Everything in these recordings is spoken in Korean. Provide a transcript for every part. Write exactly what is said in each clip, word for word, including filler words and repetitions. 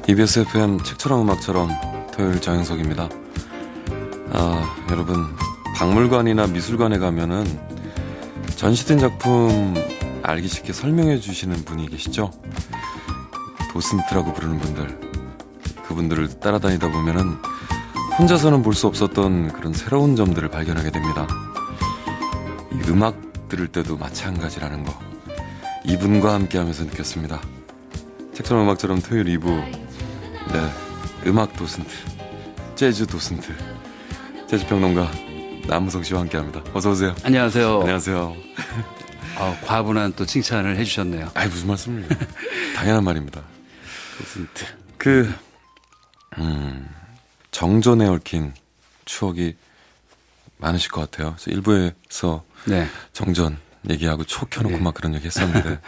이비에스 에프엠 책처럼 음악처럼 토요일 장영석입니다. 아, 여러분 박물관이나 미술관에 가면은 전시된 작품 알기 쉽게 설명해 주시는 분이 계시죠? 도슨트라고 부르는 분들, 그분들을 따라다니다 보면은 혼자서는 볼 수 없었던 그런 새로운 점들을 발견하게 됩니다. 이 음악 들을 때도 마찬가지라는 거 이분과 함께 하면서 느꼈습니다. 책처럼 음악처럼 토요일 이 부, 네, 음악 도슨트, 재즈 도슨트, 재즈평론가 남우성 씨와 함께합니다. 어서 오세요. 안녕하세요. 안녕하세요. 아, 과분한 또 칭찬을 해주셨네요. 아이, 무슨 말씀을요? 당연한 말입니다. 도슨트. 그 음, 정전에 얽힌 추억이 많으실 것 같아요. 일부에서 네. 정전 얘기하고 초 켜놓고 네. 막 그런 얘기 했었는데.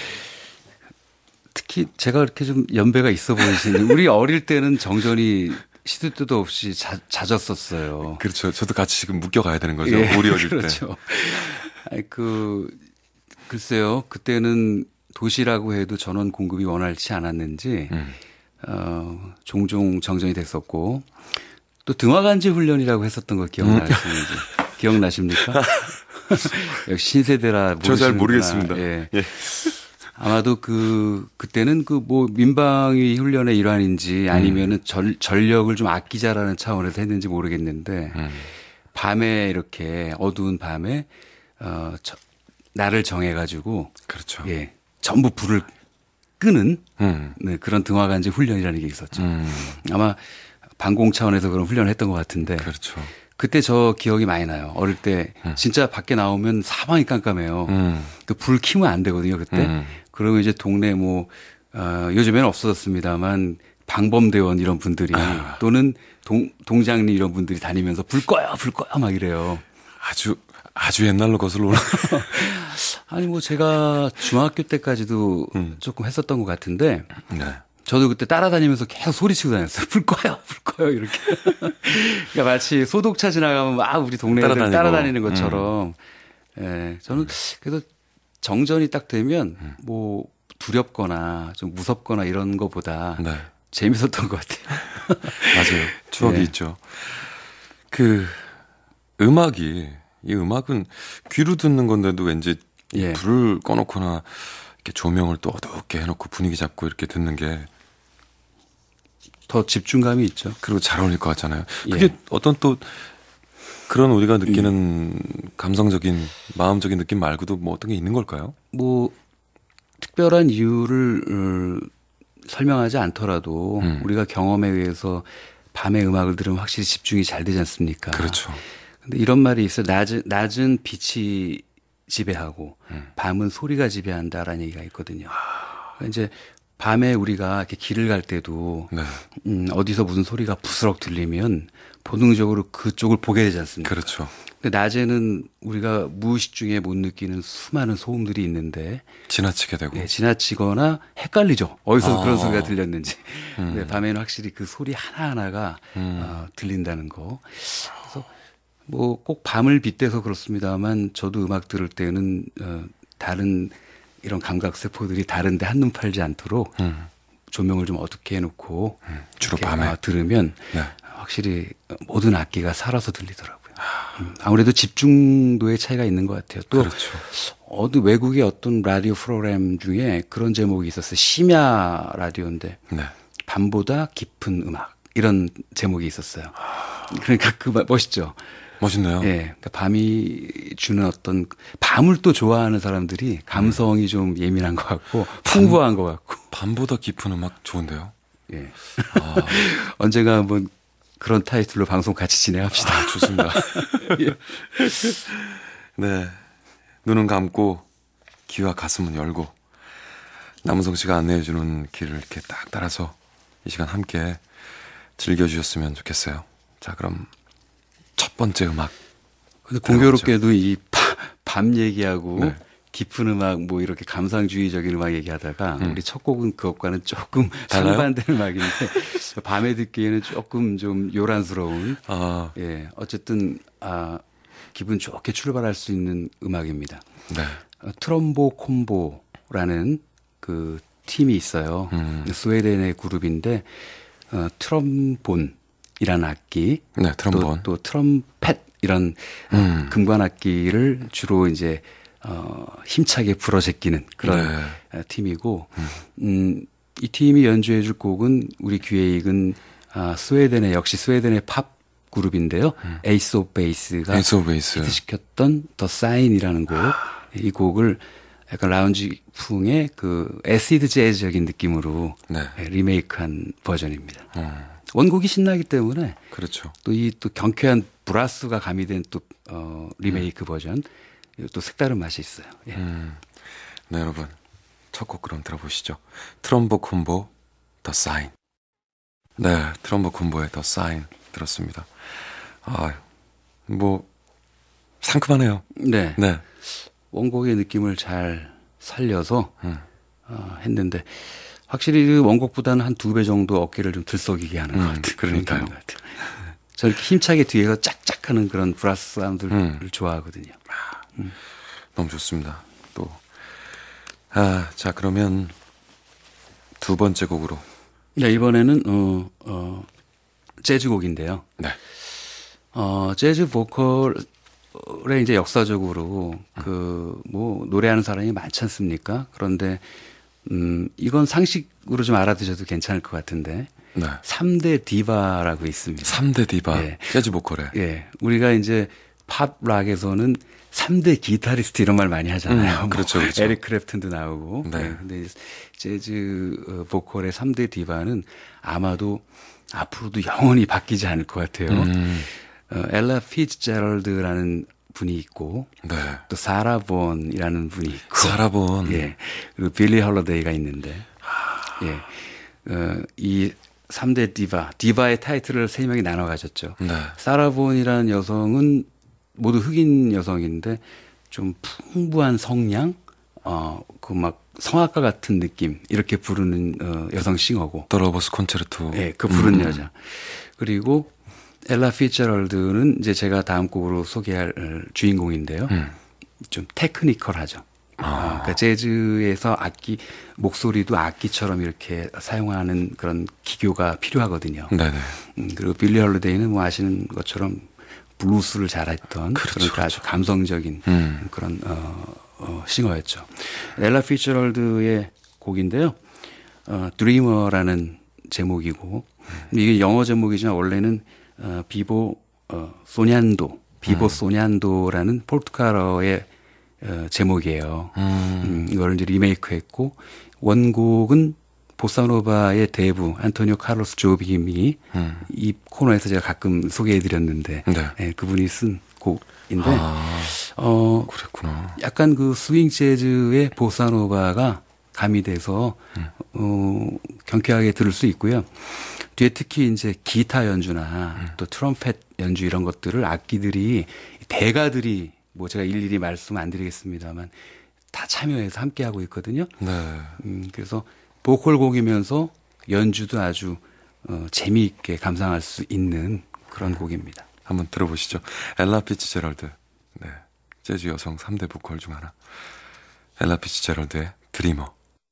특히 제가 그렇게 좀 연배가 있어 보이시는데 우리 어릴 때는 정전이 시도 때도 없이 자, 잦았었어요. 그렇죠. 저도 같이 지금 묶여가야 되는 거죠. 예, 우리 어릴 그렇죠. 때. 아니, 그 글쎄요. 그때는 도시라고 해도 전원 공급이 원활치 않았는지 음. 어, 종종 정전이 됐었고 또 등화간지 훈련이라고 했었던 거 기억나시는지 음. 기억나십니까? 역시 신세대라 저 잘 모르겠습니다. 예. 예. 아마도 그 그때는 그 뭐 민방위 훈련의 일환인지 아니면은 전, 전력을 좀 아끼자라는 차원에서 했는지 모르겠는데 음. 밤에 이렇게 어두운 밤에 어 저, 날을 정해가지고 그렇죠. 예 전부 불을 끄는 음. 네, 그런 등화간지 훈련이라는 게 있었죠. 음. 아마 방공 차원에서 그런 훈련을 했던 것 같은데. 그렇죠. 그때 저 기억이 많이 나요. 어릴 때 음. 진짜 밖에 나오면 사방이 깜깜해요. 음. 그 불 켜면 안 되거든요. 그때. 음. 그러면 이제 동네 뭐 어, 요즘에는 없어졌습니다만 방범대원 이런 분들이 아. 또는 동, 동장님 이런 분들이 다니면서 불 꺼요, 불 꺼요 막 이래요. 아주 아주 옛날로 거슬러 올라. 아니 뭐 제가 중학교 때까지도 음. 조금 했었던 것 같은데. 네. 저도 그때 따라다니면서 계속 소리치고 다녔어요. 불 꺼요, 불 꺼요 이렇게. 그러니까 마치 소독차 지나가면 막 우리 동네 애들 따라다니고. 따라다니는 것처럼. 음. 예, 저는 그래도 정전이 딱 되면 음. 뭐 두렵거나 좀 무섭거나 이런 거보다 네. 재밌었던 것 같아요. 맞아요. 추억이 네. 있죠. 그 음악이 이 음악은 귀로 듣는 건데도 왠지 예. 불을 꺼놓거나 이렇게 조명을 또 어둡게 해놓고 분위기 잡고 이렇게 듣는 게 더 집중감이 있죠. 그리고 잘 어울릴 것 같잖아요. 그게 예. 어떤 또 그런 우리가 느끼는 음. 감성적인 마음적인 느낌 말고도 뭐 어떤 게 있는 걸까요? 뭐 특별한 이유를 설명하지 않더라도 음. 우리가 경험에 의해서 밤에 음악을 들으면 확실히 집중이 잘 되지 않습니까? 그렇죠. 근데 이런 말이 있어요. 낮은, 낮은 빛이 지배하고 음. 밤은 소리가 지배한다라는 얘기가 있거든요. 그러니까 이제 밤에 우리가 이렇게 길을 갈 때도 네. 음, 어디서 무슨 소리가 부스럭 들리면 본능적으로 그쪽을 보게 되지 않습니까? 그렇죠. 근데 낮에는 우리가 무의식 중에 못 느끼는 수많은 소음들이 있는데 지나치게 되고 네, 지나치거나 헷갈리죠. 어디서 아. 그런 소리가 들렸는지. 음. 근데 밤에는 확실히 그 소리 하나하나가 음. 어, 들린다는 거. 그래서 뭐 꼭 밤을 빗대서 그렇습니다만 저도 음악 들을 때는 어, 다른 이런 감각 세포들이 다른데 한눈 팔지 않도록 음. 조명을 좀 어둡게 해놓고 음. 주로 밤에 어, 들으면 네. 확실히 모든 악기가 살아서 들리더라고요. 음. 아무래도 집중도의 차이가 있는 것 같아요. 또 그렇죠. 어느 외국의 어떤 라디오 프로그램 중에 그런 제목이 있었어요. 심야 라디오인데 네. 밤보다 깊은 음악 이런 제목이 있었어요. 그러니까 그 멋있죠. 멋있네요. 예. 그러니까 밤이 주는 어떤 밤을 또 좋아하는 사람들이 감성이 음. 좀 예민한 것 같고 풍부한 것 같고. 밤보다 깊은 음악 좋은데요. 예. 아. 언젠가 한번 그런 타이틀로 방송 같이 진행합시다. 아, 좋습니다. 예. 네. 눈은 감고 귀와 가슴은 열고 남은성 씨가 안내해주는 길을 이렇게 딱 따라서 이 시간 함께 즐겨주셨으면 좋겠어요. 자, 그럼 첫 번째 음악. 근데 공교롭게도 이 밤 얘기하고 네. 깊은 음악 뭐 이렇게 감상주의적인 음악 얘기하다가 음. 우리 첫 곡은 그것과는 조금 상반된 음악인데 밤에 듣기에는 조금 좀 요란스러운 아. 예 어쨌든 아 기분 좋게 출발할 수 있는 음악입니다. 네. 트럼보 콤보라는 그 팀이 있어요. 음. 스웨덴의 그룹인데 어, 트럼본이라는 악기, 네, 트럼본. 또, 또 트럼펫 이런 음. 금관 악기를 주로 이제 어, 힘차게 불어 제끼는 그런 네. 팀이고, 음. 음, 이 팀이 연주해줄 곡은 우리 귀에 익은 아, 스웨덴의 역시 스웨덴의 팝 그룹인데요. 음. 에이스 오브 베이스가 에이스 오브 베이스. 히트시켰던 더 사인이라는 곡. 이 곡을 약간 라운지풍의 그 애시드 재즈적인 느낌으로 네. 리메이크한 버전입니다. 음. 원곡이 신나기 때문에 그렇죠. 또 이 또 경쾌한 브라스가 가미된 또 어, 리메이크 음. 버전 또 색다른 맛이 있어요. 예. 음. 네, 여러분 첫 곡 그럼 들어보시죠. 트럼보 콤보 더 사인. 네, 트럼보 콤보의 더 사인 들었습니다. 아, 뭐 상큼하네요. 네. 네. 원곡의 느낌을 잘 살려서 음. 어, 했는데 확실히 그 원곡보다는 한 두 배 정도 어깨를 좀 들썩이게 하는 음, 것 같아요. 그러니까요. 저렇게 힘차게 뒤에서 짝짝하는 그런 브라스 사운드를 음. 좋아하거든요. 음. 너무 좋습니다. 또, 아, 자 그러면 두 번째 곡으로. 네, 이번에는 어, 어, 재즈곡인데요. 네. 어, 재즈 보컬의 이제 역사적으로 그 뭐 노래하는 사람이 많지 않습니까? 그런데 음, 이건 상식으로 좀 알아두셔도 괜찮을 것 같은데. 네. 삼 대 디바라고 있습니다. 삼 대 디바. 예. 재즈 보컬에. 예. 우리가 이제 팝 락에서는 삼 대 기타리스트 이런 말 많이 하잖아요. 음, 그렇죠, 그렇죠. 뭐 에릭 크랩튼도 나오고. 네. 네. 근데 재즈 보컬의 삼 대 디바는 아마도 앞으로도 영원히 바뀌지 않을 것 같아요. 음. 어, 엘라 피츠제럴드라는 분이 있고, 네. 또 사라 본이라는 분이 있고, 사라 본. 예. 그리고 빌리 홀러데이가 있는데, 예. 어, 이 삼 대 디바, 디바의 타이틀을 세 명이 나눠 가졌죠. 네. 사라 본이라는 여성은 모두 흑인 여성인데 좀 풍부한 성량, 어, 그 막 성악가 같은 느낌 이렇게 부르는 어, 여성 싱어고. 더 러버스 콘체르토. 예, 그 부른 음. 여자. 그리고 엘라 피츠제럴드는 이제 제가 다음 곡으로 소개할 주인공인데요. 음. 좀 테크니컬하죠. 아. 어, 그러니까 재즈에서 악기 목소리도 악기처럼 이렇게 사용하는 그런 기교가 필요하거든요. 네네. 음, 그리고 빌리 홀리데이는 뭐 아시는 것처럼 블루스를 잘했던 그렇죠, 그러니까 그렇죠. 아주 감성적인 음. 그런 어, 어, 싱어였죠. 엘라 피츠제럴드의 곡인데요. 어, 드리머라는 제목이고 음. 이게 영어 제목이지만 원래는 어, 비보 어, 소냔도 비보 음. 소냔도라는 포르투갈어의 어, 제목이에요. 음. 음, 이걸 이제 리메이크했고 원곡은 보사노바의 대부 안토니오 카를로스 조빔이 음. 이 코너에서 제가 가끔 소개해드렸는데 네. 네, 그분이 쓴 곡인데 아, 어, 그랬구나. 약간 그 스윙 재즈의 보사노바가 가미돼서 음. 어, 경쾌하게 들을 수 있고요. 뒤에 특히 이제 기타 연주나 음. 또 트럼펫 연주 이런 것들을 악기들이 대가들이 뭐 제가 일일이 말씀 안 드리겠습니다만 다 참여해서 함께 하고 있거든요. 네. 음, 그래서 보컬곡이면서 연주도 아주 어, 재미있게 감상할 수 있는 그런 음. 곡입니다. 한번 들어보시죠. 엘라 피츠제럴드. 네. 재즈 여성 삼 대 보컬 중 하나. 엘라 피츠제럴드의 드리머.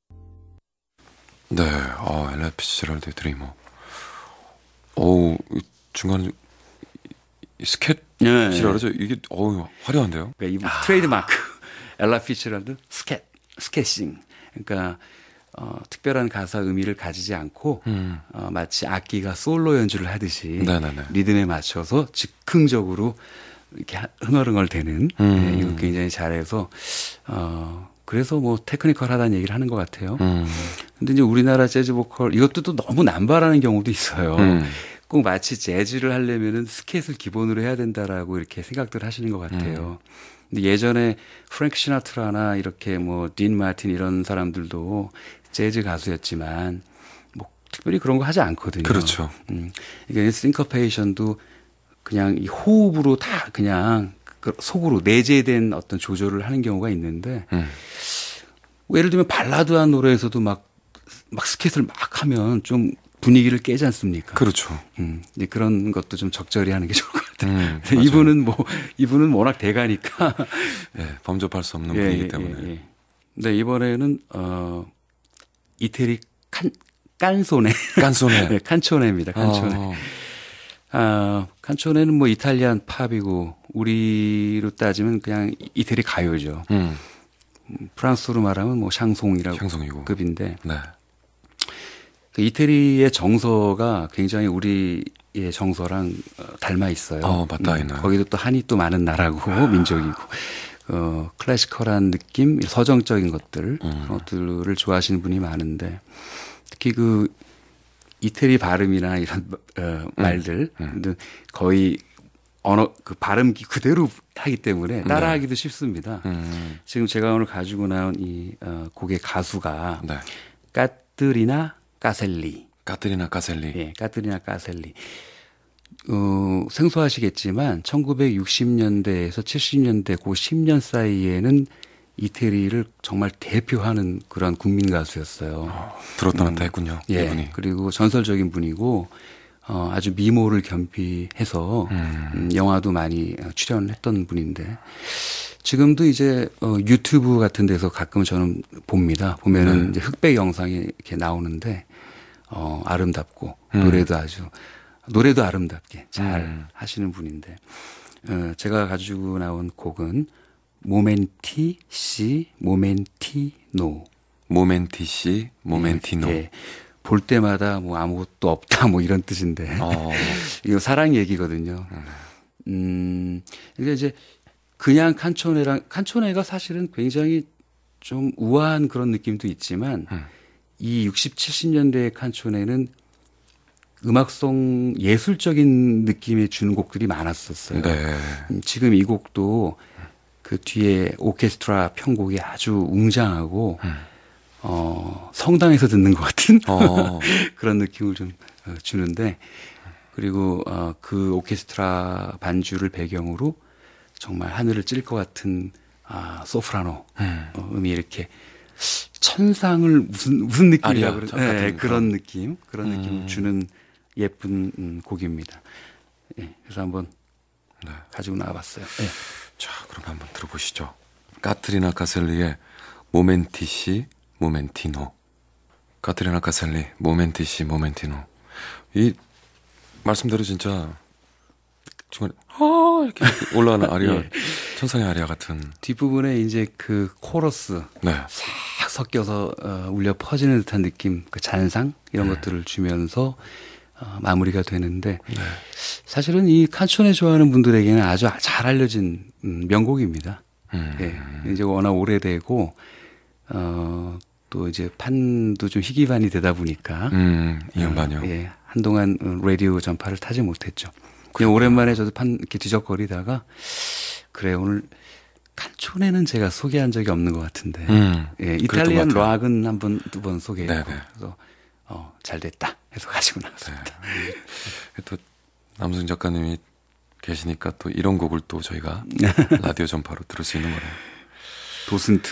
네. 아, 엘라 피츠제럴드의 드리머. 어우, 중간에 스캣이라 네. 그러죠? 이게 어우, 화려한데요? 그러니까 이 아. 트레이드 마크. 엘라 피츠제럴드 스캣, 스캐싱. 그러니까 어, 특별한 가사 의미를 가지지 않고 음. 어, 마치 악기가 솔로 연주를 하듯이 네네네. 리듬에 맞춰서 즉흥적으로 이렇게 흥얼흥얼대는 음. 네, 이거 굉장히 잘해서 어, 그래서 뭐 테크니컬하다는 얘기를 하는 것 같아요. 음. 근데 이제 우리나라 재즈 보컬 이것도 또 너무 남발하는 경우도 있어요. 음. 꼭 마치 재즈를 하려면은 스캣을 기본으로 해야 된다라고 이렇게 생각들 하시는 것 같아요. 음. 근데 예전에 프랭크 시나트라나 이렇게 뭐 딘 마틴 이런 사람들도 재즈 가수였지만 뭐 특별히 그런 거 하지 않거든요. 그렇죠. 음. 그러니까 싱커페이션도 그냥 이 호흡으로 다 그냥 속으로 내재된 어떤 조절을 하는 경우가 있는데 음. 뭐 예를 들면 발라드한 노래에서도 막, 막 스캣을 막 하면 좀 분위기를 깨지 않습니까? 그렇죠. 음, 이제 그런 것도 좀 적절히 하는 게 좋을 것 같아요. 음, 이분은 뭐, 이분은 워낙 대가니까. 네, 범접할 수 없는 예, 분이기 예, 때문에. 예, 예. 네, 이번에는, 어, 이태리 칸, 깐소네. 깐소네. 네, 칸초네입니다. 칸초네. 어. 아, 칸초네는 뭐 이탈리안 팝이고 우리로 따지면 그냥 이태리 가요죠. 음. 프랑스로 말하면 뭐 샹송이라고 샹송이고. 급인데. 네. 그 이태리의 정서가 굉장히 우리의 정서랑 닮아 있어요. 어, 맞다, 있나요? 음, 거기도 또 한이 또 많은 나라고 아. 민족이고. 어, 클래시컬한 느낌, 서정적인 것들, 음. 그런 것들을 좋아하시는 분이 많은데 특히 그 이태리 발음이나 이런 어, 말들 음. 음. 거의 언어 그 발음 그대로 하기 때문에 따라하기도 네. 쉽습니다. 음. 지금 제가 오늘 가지고 나온 이 어, 곡의 가수가 네. 까트리나 까셀리. 까트리나 까셀리. 예, 까트리나 까셀리. 어, 생소하시겠지만 천구백육십 년대에서 칠십 년대 그 십 년 사이에는 이태리를 정말 대표하는 그런 국민 가수였어요. 어, 들었다 놨다 음, 했군요. 예. 이분이. 그리고 전설적인 분이고 어, 아주 미모를 겸비해서 음. 음, 영화도 많이 출연했던 분인데 지금도 이제 어, 유튜브 같은 데서 가끔 저는 봅니다. 보면은 네. 이제 흑백 영상이 이렇게 나오는데 어, 아름답고 음. 노래도 아주 노래도 아름답게 잘 음. 하시는 분인데 어, 제가 가지고 나온 곡은 모멘티 시 모멘티노. 모멘티 시 모멘티노. 예, 예. 볼 때마다 뭐 아무것도 없다 뭐 이런 뜻인데 어. 이거 사랑 얘기거든요. 음, 그러니까 이제 그냥 칸초네랑 칸초네가 사실은 굉장히 좀 우아한 그런 느낌도 있지만 음. 이 육십, 칠십 년대의 칸초네는 음악성 예술적인 느낌을 주는 곡들이 많았었어요. 네. 지금 이 곡도 그 뒤에 오케스트라 편곡이 아주 웅장하고 음. 어, 성당에서 듣는 것 같은 어. 그런 느낌을 좀 주는데 그리고 어, 그 오케스트라 반주를 배경으로 정말 하늘을 찔 것 같은 아, 소프라노 음. 어, 음이 이렇게 천상을 무슨 무슨 느낌이라고 그러 네, 그런 느낌 그런 음. 느낌을 주는 예쁜 음, 곡입니다. 네, 그래서 한번 네. 가지고 나와봤어요. 네. 자, 그럼 한번 들어보시죠. 까트리나 까셀리의 모멘티시 모멘티노. 까트리나 까셀리 모멘티시 모멘티노. 이 말씀대로 진짜 정말 아 이렇게 올라가는 아리아 예. 천상의 아리아 같은 뒷부분에 이제 그 코러스 네. 싹 섞여서 어, 울려 퍼지는 듯한 느낌, 그 잔상 이런 음. 것들을 주면서 어, 마무리가 되는데 네. 사실은 이 칸초네 좋아하는 분들에게는 아주 잘 알려진 음, 명곡입니다. 음. 예, 이제 워낙 오래되고 어, 또 이제 판도 좀 희귀반이 되다 보니까 음, 이음반이요. 어, 예, 한동안 라디오 전파를 타지 못했죠. 그냥 오랜만에 저도 판 이렇게 뒤적거리다가 그래 오늘 칸초네는 제가 소개한 적이 없는 것 같은데 음, 예, 이탈리안 락은 한 번 두 번 소개했고 네네. 그래서 어, 잘 됐다 해서 가지고 나왔습니다. 네. 또 남순 작가님이 계시니까 또 이런 곡을 또 저희가 라디오 전파로 들을 수 있는 거네요. 도슨트.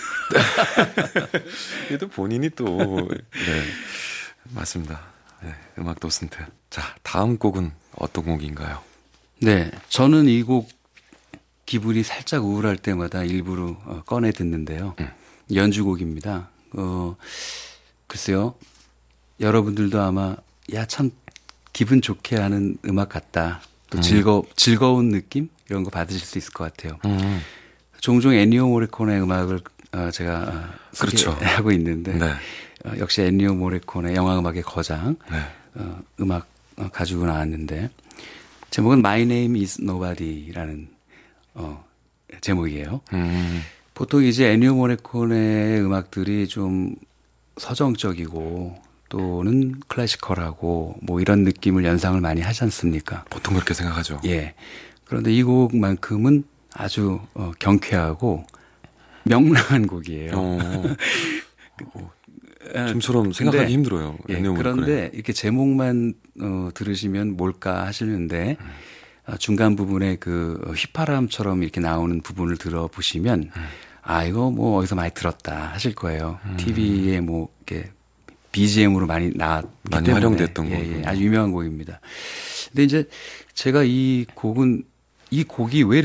얘도 본인이 또 네, 맞습니다. 네, 음악 도슨트. 자, 다음 곡은 어떤 곡인가요? 네, 저는 이 곡 기분이 살짝 우울할 때마다 일부러 어, 꺼내 듣는데요. 음. 연주곡입니다. 어, 글쎄요, 여러분들도 아마 야 참 기분 좋게 하는 음악 같다. 또 음. 즐거 즐거운 느낌 이런 거 받으실 수 있을 것 같아요. 음. 종종 애니오 모리코네 음악을 어, 제가 어, 그렇죠. 하고 있는데 네. 어, 역시 애니오 모리코네 영화 음악의 거장 네. 어, 음악 어, 가지고 나왔는데 제목은 My Name Is Nobody라는 어, 제목이에요. 음. 보통 이제 애니오 모리코네의 음악들이 좀 서정적이고 또는 클래시컬하고 뭐 이런 느낌을 연상을 많이 하지 않습니까? 보통 그렇게 생각하죠. 예. 그런데 이 곡만큼은 아주 어, 경쾌하고 명랑한 곡이에요. 어. 어. 좀처럼 생각하기 근데, 힘들어요. 예, 그런데 이렇게 제목만 어, 들으시면 뭘까 하시는데 음. 어, 중간 부분에 그 휘파람처럼 이렇게 나오는 부분을 들어보시면 음. 아 이거 뭐 어디서 많이 들었다 하실 거예요. 음. 티비에 뭐 이렇게 비지엠으로 많이 나왔기 많이 때문에 활용됐던 예, 곡. 예, 아주 유명한 곡입니다. 근데 이제 제가 이 곡은 이 곡이 왜 이렇게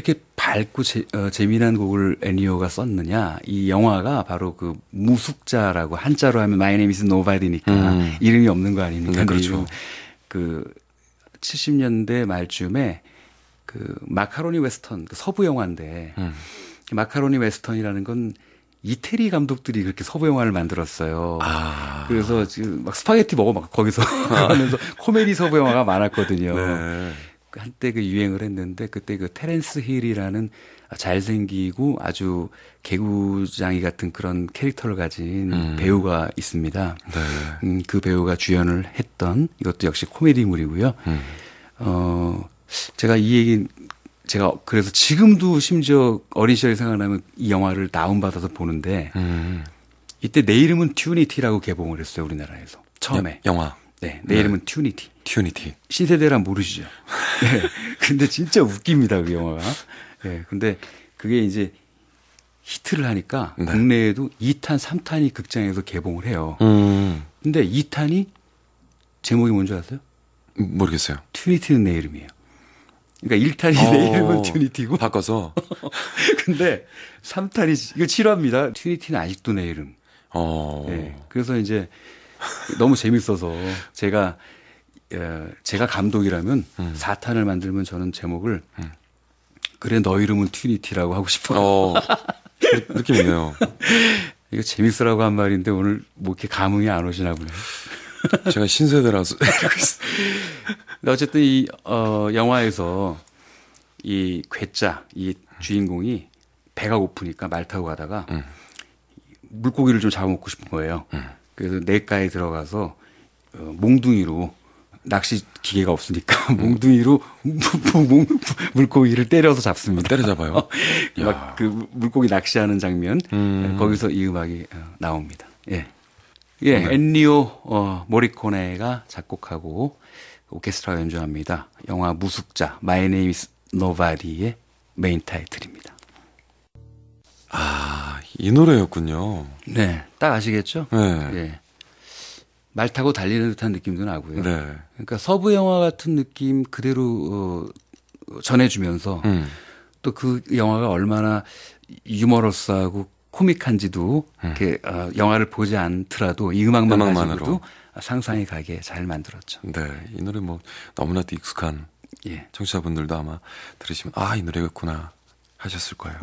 밝고 제, 어, 재미난 곡을 애니오가 썼느냐? 이 영화가 바로 그 무숙자라고 한자로 하면 My Name is Nobody니까 음. 이름이 없는 거 아닙니까? 네, 그렇죠. 그 칠십 년대 말쯤에 그 마카로니 웨스턴 그 서부 영화인데 음. 마카로니 웨스턴이라는 건 이태리 감독들이 그렇게 서부 영화를 만들었어요. 아. 그래서 지금 막 스파게티 먹어 막 거기서 하면서 코미디 서부 영화가 많았거든요. 네. 한때 그 유행을 했는데 그때 그 테렌스 힐이라는 잘생기고 아주 개구장이 같은 그런 캐릭터를 가진 음. 배우가 있습니다. 네. 음, 그 배우가 주연을 했던 이것도 역시 코미디물이고요. 음. 어, 제가 이 얘기 제가 그래서 지금도 심지어 어린 시절이 생각나면 이 영화를 다운받아서 보는데 음. 이때 내 이름은 튜니티라고 개봉을 했어요. 우리나라에서. 처음에. 여, 영화. 네. 내 네. 이름은 튜니티. 튜니티. 신세대란 모르시죠? 네. 근데 진짜 웃깁니다. 그 영화가. 네. 근데 그게 이제 히트를 하니까 네. 국내에도 이 탄, 삼 탄이 극장에서 개봉을 해요. 음. 근데 이 탄이 제목이 뭔지 아세요? 모르겠어요. 튜니티는 내 이름이에요. 그러니까 일 탄이 어, 내 이름은 튜니티고. 바꿔서. 근데 삼 탄이, 이거 칠화입니다. 튜니티는 아직도 내 이름. 어. 네. 그래서 이제 너무 재밌어서 제가, 제가 감독이라면 음. 사 탄을 만들면 저는 제목을 음. 그래, 너 이름은 튜니티라고 하고 싶어요. 어. 느낌 있네요. 이거 재밌으라고 한 말인데 오늘 뭐 이렇게 감흥이 안 오시나 보네요. 제가 신세대라서. 어쨌든 이, 어, 영화에서 이 괴짜, 이 주인공이 배가 고프니까 말 타고 가다가 음. 물고기를 좀 잡아먹고 싶은 거예요. 음. 그래서 냇가에 들어가서 어, 몽둥이로 낚시 기계가 없으니까 음. 몽둥이로 물고기를 때려서 잡습니다. 때려잡아요? 막 그 물고기 낚시하는 장면, 음. 거기서 이 음악이 나옵니다. 예. 예, 네. 엔리오 어, 모리코네가 작곡하고 오케스트라가 연주합니다. 영화 무숙자, My Name is Nobody의 메인 타이틀입니다. 아, 이 노래였군요. 네, 딱 아시겠죠? 네. 예. 말 타고 달리는 듯한 느낌도 나고요. 네. 그러니까 서부 영화 같은 느낌 그대로 어, 전해주면서 음. 또 그 영화가 얼마나 유머러스하고 코믹한지도 음. 이렇게 어, 영화를 보지 않더라도 이 음악만 가지고도 상상이 가게 잘 만들었죠. 네, 이 노래 뭐 너무나도 익숙한 예. 청취자분들도 아마 들으시면 아, 이 노래였구나 하셨을 거예요.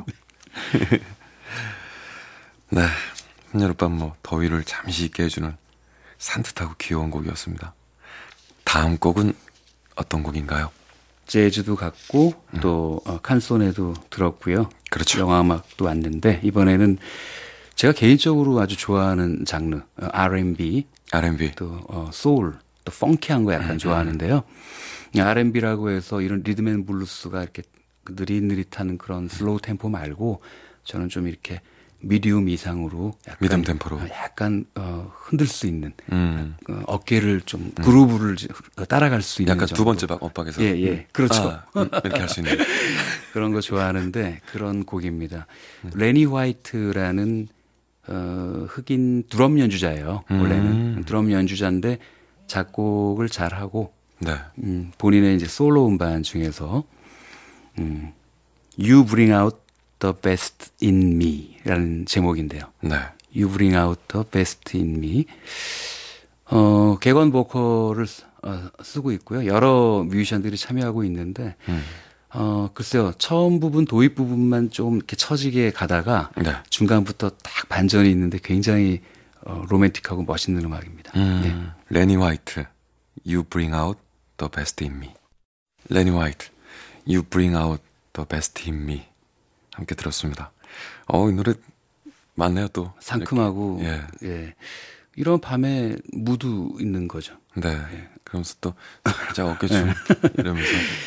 네, 한여름밤 뭐 더위를 잠시 잊게 해주는 산뜻하고 귀여운 곡이었습니다. 다음 곡은 어떤 곡인가요? 재즈도 갔고 음. 또 어, 칸소네도 들었고요. 그렇죠. 영화 음악도 왔는데 이번에는 제가 개인적으로 아주 좋아하는 장르 어, 알앤비, 알앤비 또 어, 소울, 또 펑키한 거 약간 음, 좋아하는데요. 음. 알앤비라고 해서 이런 리듬앤 블루스가 이렇게 느릿느릿하는 그런 슬로우 템포 말고 저는 좀 이렇게 미디움 이상으로 약간 미디움 템포로 약간 어, 흔들 수 있는 음. 어, 어깨를 좀 그루브를 음. 따라갈 수 있는 약간 정도. 두 번째 박 엇박에서 예, 예. 그렇죠. 아, 이렇게 할 수 있는 그런 거 좋아하는데 그런 곡입니다. 음. 레니 화이트라는 어, 흑인 드럼 연주자예요. 음. 원래는 드럼 연주자인데 작곡을 잘하고 네. 음, 본인의 이제 솔로 음반 중에서 음, You Bring Out The Best in Me라는 제목인데요. 네. You Bring Out The Best in Me. 어, 객원 보컬을 어, 쓰고 있고요. 여러 뮤지션들이 참여하고 있는데, 음. 어, 글쎄요. 처음 부분, 도입 부분만 좀 이렇게 처지게 가다가 네. 중간부터 딱 반전이 있는데 굉장히 어, 로맨틱하고 멋있는 음악입니다. 음. 네. 레니 화이트, You Bring Out The Best in Me. 레니 화이트, You Bring Out The Best in Me. 함께 들었습니다. 어, 이 노래 맞네요, 또. 상큼하고, 예. 예. 이런 밤에 무드 있는 거죠. 네. 예. 그러면서 또, 살짝 어깨춤 네. 이러면서.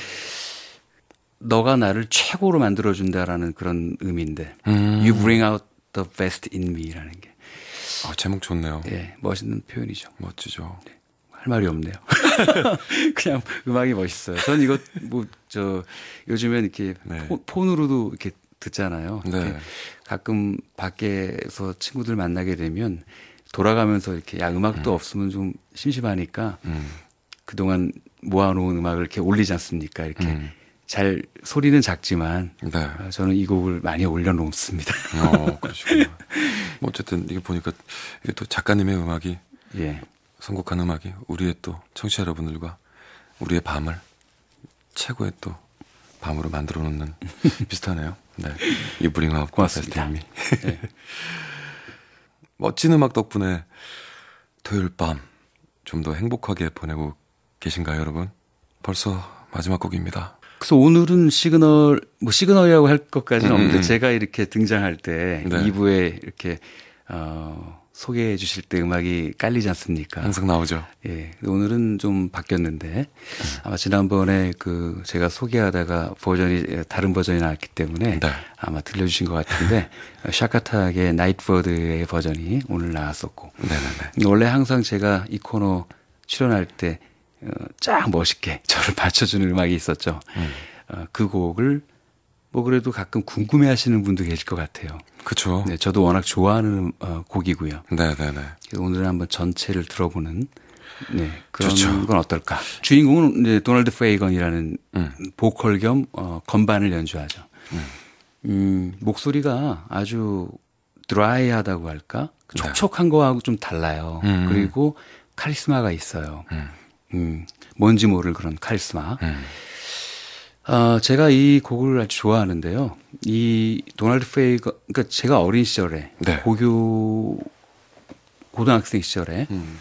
너가 나를 최고로 만들어준다라는 그런 의미인데, 음. You bring out the best in me라는 게. 아, 제목 좋네요. 예. 멋있는 표현이죠. 멋지죠. 네. 할 말이 없네요. 그냥 음악이 멋있어요. 전 이거 뭐, 저, 요즘엔 이렇게 네. 포, 폰으로도 이렇게 듣잖아요. 네. 가끔 밖에서 친구들 만나게 되면 돌아가면서 이렇게 야 음악도 음. 없으면 좀 심심하니까 음. 그동안 모아놓은 음악을 이렇게 올리지 않습니까? 이렇게 음. 잘 소리는 작지만 네. 저는 이 곡을 많이 올려놓습니다. 어, 그러시구나. 뭐 어쨌든 이게 보니까 이게 또 작가님의 음악이 예. 선곡한 음악이 우리의 또 청취자 여러분들과 우리의 밤을 최고의 또 밤으로 만들어 놓는 비슷하네요. 네. You bring up 고맙습니다. 네. 멋진 음악 덕분에 토요일 밤 좀 더 행복하게 보내고 계신가요, 여러분? 벌써 마지막 곡입니다. 그래서 오늘은 시그널, 뭐 시그널이라고 할 것까지는 음, 없는데 음. 제가 이렇게 등장할 때 네. 이 부에 이렇게 어, 소개해 주실 때 음악이 깔리지 않습니까? 항상 나오죠. 예. 오늘은 좀 바뀌었는데 아마 지난번에 그 제가 소개하다가 버전이 다른 버전이 나왔기 때문에 네. 아마 들려주신 것 같은데 샤카타의 나이트버드의 버전이 오늘 나왔었고 네네네. 원래 항상 제가 이 코너 출연할 때 쫙 멋있게 저를 받쳐주는 음악이 있었죠. 음. 어, 그 곡을 뭐 그래도 가끔 궁금해하시는 분도 계실 것 같아요. 그렇죠. 네, 저도 워낙 좋아하는 어, 곡이고요. 네네네. 오늘은 한번 전체를 들어보는 네, 그런 좋죠. 건 어떨까? 주인공은 이제 도널드 페이건이라는 음. 보컬 겸 어, 건반을 연주하죠. 음. 음, 목소리가 아주 드라이하다고 할까? 촉촉한 네. 거하고 좀 달라요. 음. 그리고 카리스마가 있어요. 음. 음, 뭔지 모를 그런 카리스마. 음. 어, 제가 이 곡을 아주 좋아하는데요. 이 도널드 페이건, 그러니까 제가 어린 시절에 네. 고교 고등학생 시절에 음.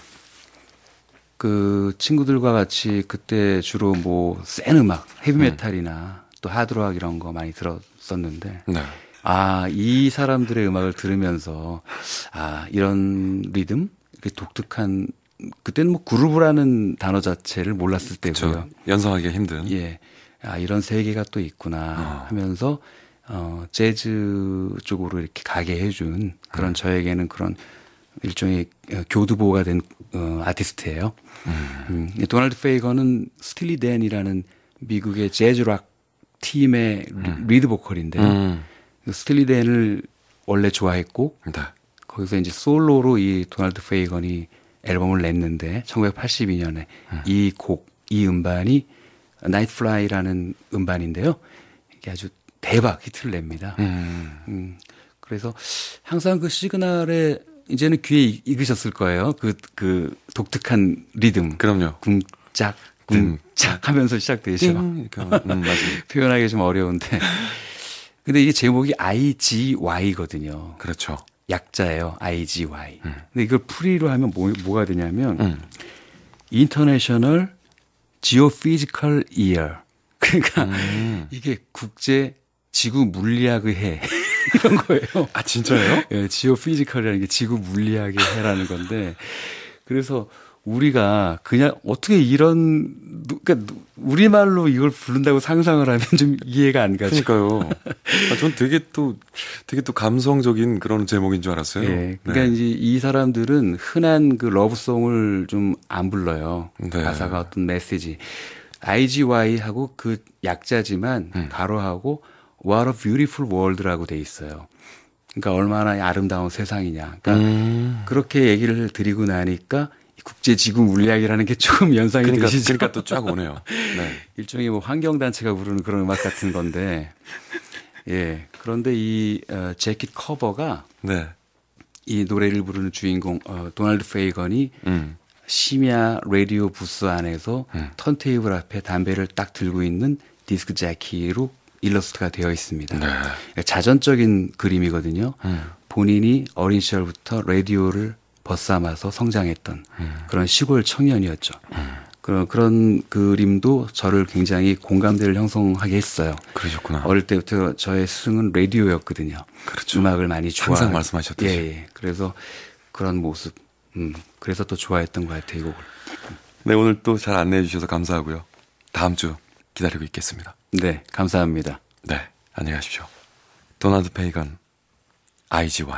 그 친구들과 같이 그때 주로 뭐 센 음악, 헤비메탈이나 음. 또 하드락 이런 거 많이 들었었는데 네. 아, 이 사람들의 음악을 들으면서 아, 이런 리듬, 독특한 그때는 뭐 그루브라는 단어 자체를 몰랐을 때고요. 연상하기가 힘든. 예. 아, 이런 세계가 또 있구나 어. 하면서 어, 재즈 쪽으로 이렇게 가게 해준 그런 음. 저에게는 그런 일종의 교두보가 된 어, 아티스트예요. 음. 음. 도널드 페이건은 스틸리 댄이라는 미국의 재즈락 팀의 음. 리드 보컬인데요. 음. 스틸리 댄을 원래 좋아했고 네. 거기서 이제 솔로로 이 도널드 페이건이 앨범을 냈는데 천구백팔십이 년에 음. 이 곡, 이 음반이 나이트플라이라는 음반인데요. 이게 아주 대박 히트를 냅니다. 음. 음. 그래서 항상 그 시그널에 이제는 귀에 익으셨을 거예요. 그, 그 독특한 리듬. 그럼요. 쿵짝, 쿵짝 하면서 시작되죠. 음, 표현하기 좀 어려운데. 근데 이게 제목이 아이지와이거든요. 그렇죠. 약자예요. 아이지와이. 음. 근데 이걸 풀이로 하면 뭐, 뭐가 되냐면 음. International Geophysical Year. 그러니까 음. 이게 국제 지구 물리학의 해 이런 거예요. 아 진짜요? 예, 지오피지컬이라는 게 지구 물리학의 해라는 건데 그래서 우리가 그냥 어떻게 이런 그러니까 우리말로 이걸 부른다고 상상을 하면 좀 이해가 안 가죠. 그러니까요. 아, 전 되게 또 되게 또 감성적인 그런 제목인 줄 알았어요. 예, 그러니까 네. 이제 이 사람들은 흔한 그 러브송을 좀 안 불러요. 네. 가사가 어떤 메시지. 아이지와이하고 그 약자지만 음. 가로하고 What a Beautiful World라고 돼 있어요. 그러니까 얼마나 아름다운 세상이냐. 그러니까 음. 그렇게 얘기를 드리고 나니까 국제지구 물리학이라는 게 조금 연상이 그러니까, 되시죠. 그러니까 또 쫙 오네요. 네. 일종의 뭐 환경단체가 부르는 그런 음악 같은 건데, 예. 그런데 이 어, 재킷 커버가 네. 이 노래를 부르는 주인공 어, 도널드 페이건이 음. 심야 라디오 부스 안에서 음. 턴테이블 앞에 담배를 딱 들고 있는 디스크 재킷으로 일러스트가 되어 있습니다. 네. 자전적인 그림이거든요. 음. 본인이 어린 시절부터 라디오를 벗삼아서 성장했던 음. 그런 시골 청년이었죠. 음. 그런 그런 그림도 저를 굉장히 공감대를 형성하게 했어요. 그러셨구나. 어릴 때부터 저의 스승은 라디오였거든요. 그렇죠. 음악을 많이 좋아. 항상 말씀하셨듯이. 예, 예. 그래서 그런 모습. 음. 그래서 또 좋아했던 것 같아요, 이 곡을. 네, 오늘 또 잘 안내해 주셔서 감사하고요. 다음 주 기다리고 있겠습니다. 네, 감사합니다. 네, 안녕히 가십시오. 도널드 페이건, 아이지와이.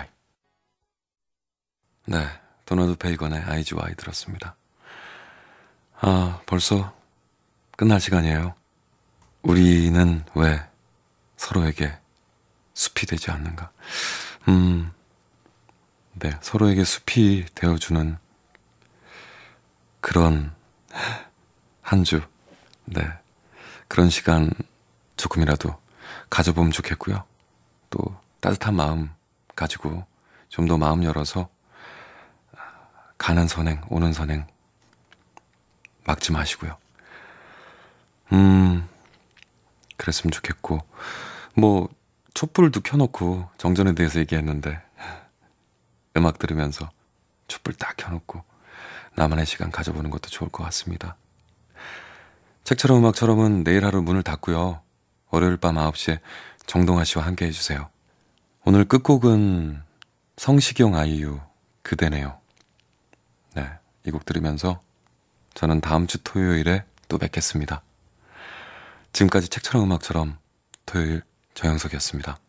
네, 도널드 페이건의 아이지와이 들었습니다. 아, 벌써 끝날 시간이에요. 우리는 왜 서로에게 숲이 되지 않는가? 음, 네, 서로에게 숲이 되어주는 그런 한 주, 네, 그런 시간 조금이라도 가져보면 좋겠고요. 또 따뜻한 마음 가지고 좀 더 마음 열어서 가는 선행, 오는 선행 막지 마시고요. 음, 그랬으면 좋겠고, 뭐, 촛불도 켜놓고 정전에 대해서 얘기했는데, 음악 들으면서 촛불 딱 켜놓고 나만의 시간 가져보는 것도 좋을 것 같습니다. 책처럼 음악처럼은 내일 하루 문을 닫고요. 월요일 밤 아홉 시에 정동아 씨와 함께 해주세요. 오늘 끝곡은 성시경 아이유 그대네요. 네, 이 곡 들으면서 저는 다음 주 토요일에 또 뵙겠습니다. 지금까지 책처럼 음악처럼 토요일 정영석이었습니다.